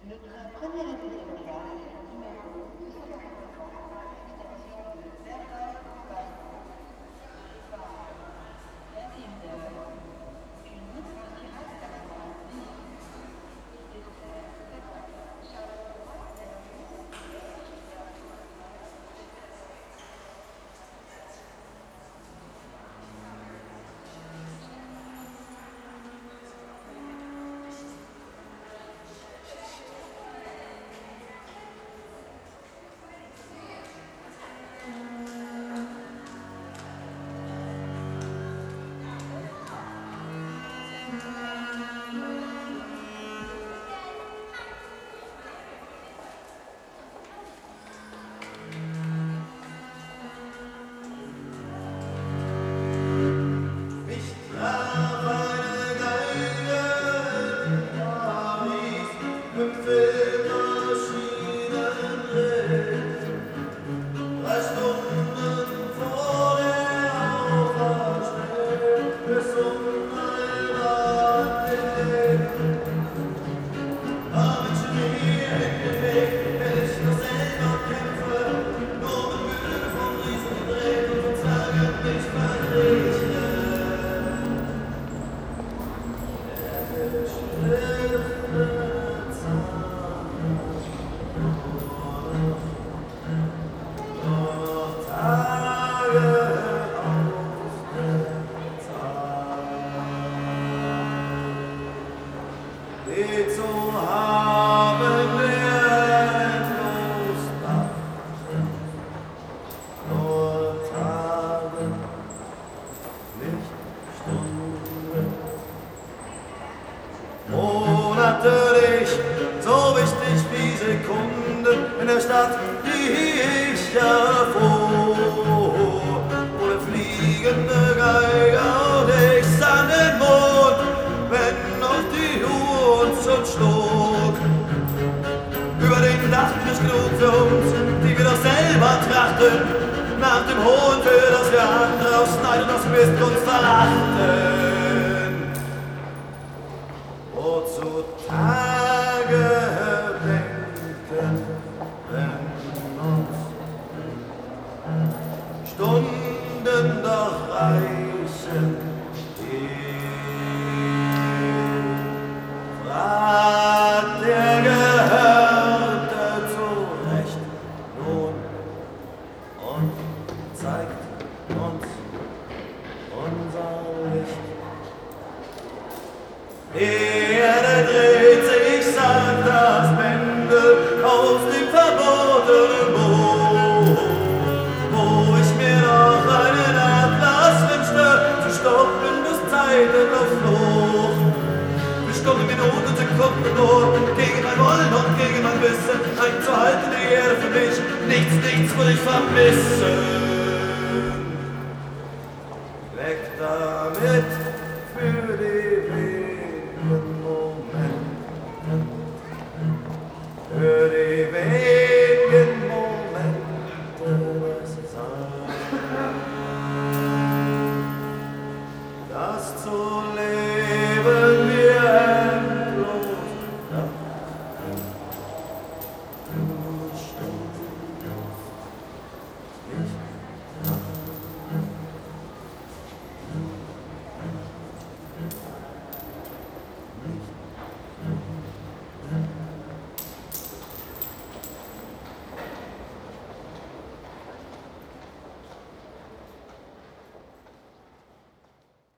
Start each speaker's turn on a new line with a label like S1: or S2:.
S1: Notre première invité mondiale,
S2: Monate nicht so wichtig wie Sekunden in der Stadt, die ich erfuhr, wo der fliegende Geiger und ich sang den Mond, wenn auf die Uhr uns schon schlug. Über den Dach nicht genug für uns, die wir doch selber trachten, nach dem Hohn für das wir andere aus Neid und aus Mist uns verachten. Tage denken, wenn uns Stunden doch reichen, fragt der Gehörte zurecht nun und zeigt uns unser Licht. Die Erde dreht sich, sagt das Pendel aus dem verbotenen Boot, wo ich mir noch einen Atlas wünschte, zu stoppen bis zeitlos Flucht. Für Stunden, Minuten, Sekunden nur, gegen mein Wollen und gegen mein Wissen, einzuhalten die Erde für mich, nichts, nichts würde ich vermissen.